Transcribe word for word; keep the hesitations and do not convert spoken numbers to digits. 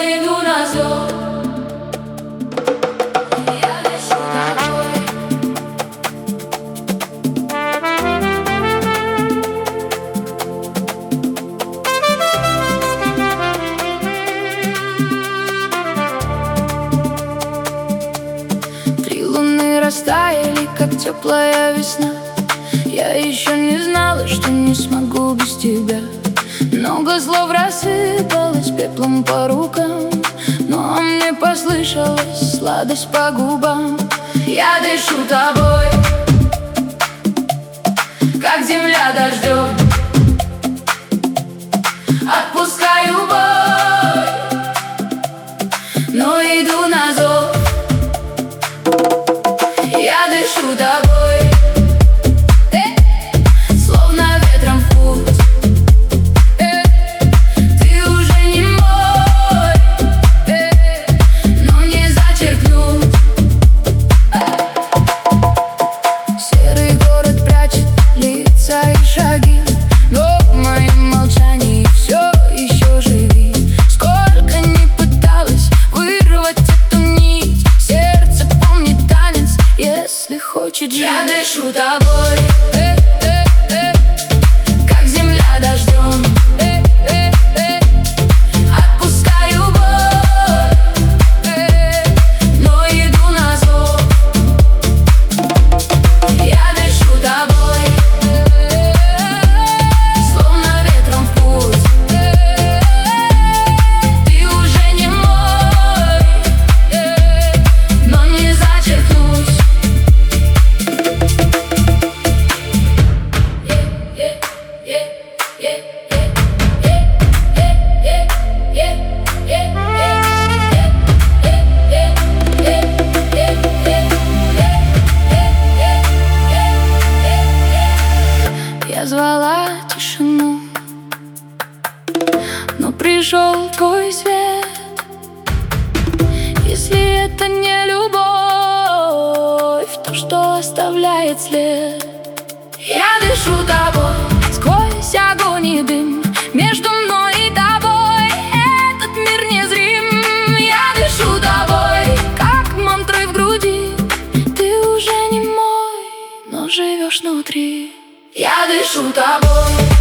иду на зов. Я дышу тобой. Три луны растаяли, как теплая весна. Я еще не знала, что не смогу без тебя. Много слов рассыпалось пеплом по рукам, но мне послышалась сладость по губам. Я дышу тобой, как земля дождем. Отпускаю бой, но иду на зов. Я дышу тобой, словно ветром в путь. Ты уже не мой, но не зачеркнуть. Серый город прячет лица и шаги, но в моем молчании все еще живи. Сколько не пыталась вырвать эту нить, сердце помнит танец, если хочет жить. Я дышу тобой, э, э, э, как земля дождем. э, э, э, Отпускаю бой, э, но иду на зов. Я дышу тобой, э, словно ветром в путь. э, Ты уже не мой, э, но не зачеркнуть. Я звала тишину, но пришел твой свет. Если это не любовь, то что оставляет след? Я дышу тобой, сквозь огонь и дым, между мной и тобой этот мир незрим. Я дышу тобой, как мантрой в груди. Ты уже не мой, но живешь внутри. Я дышу тобой.